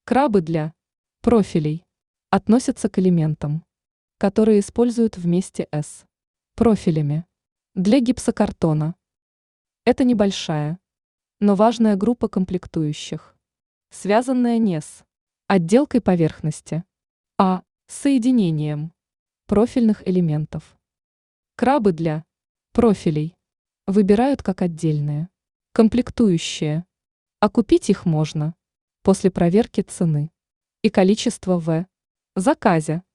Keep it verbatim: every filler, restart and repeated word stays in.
Крабы для профилей относятся к элементам, которые используют вместе с профилями для гипсокартона. Это небольшая, но важная группа комплектующих, связанная не с отделкой поверхности, а с соединением профильных элементов. Крабы для профилей выбирают как отдельные комплектующие, а купить их можно после проверки цены и количества в заказе.